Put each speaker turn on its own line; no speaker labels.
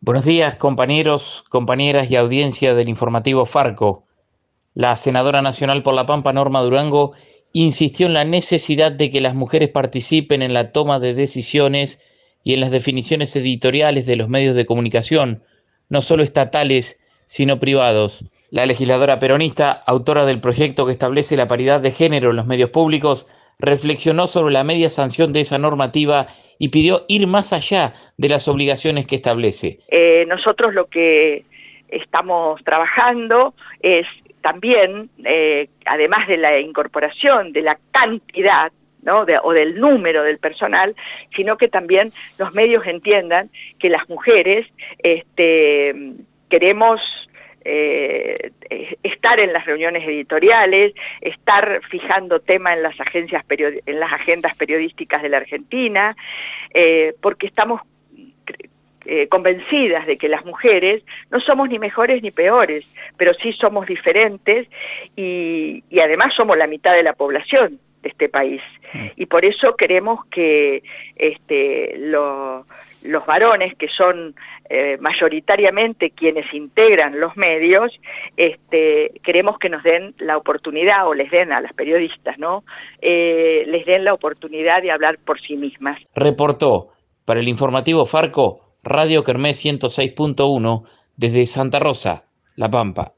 Buenos días, compañeros, compañeras y audiencia del informativo Farco. La senadora nacional por La Pampa, Norma Durango, insistió en la necesidad de que las mujeres participen en la toma de decisiones y en las definiciones editoriales de los medios de comunicación, no solo estatales, sino privados. La legisladora peronista, autora del proyecto que establece la paridad de género en los medios públicos, reflexionó sobre la media sanción de esa normativa y pidió ir más allá de las obligaciones que establece.
Nosotros lo que estamos trabajando es también, además de la incorporación de la cantidad, ¿no? o del número del personal, sino que también los medios entiendan que las mujeres queremos estar en las reuniones editoriales, estar fijando tema en las agendas periodísticas de la Argentina, porque estamos convencidas de que las mujeres no somos ni mejores ni peores, pero sí somos diferentes y además somos la mitad de la población de este país. Y por eso queremos que los varones, que son mayoritariamente quienes integran los medios, queremos que nos den la oportunidad, o les den a las periodistas, ¿no? Les den la oportunidad de hablar por sí mismas.
Reportó para el informativo Farco, Radio Kermés 106.1, desde Santa Rosa, La Pampa.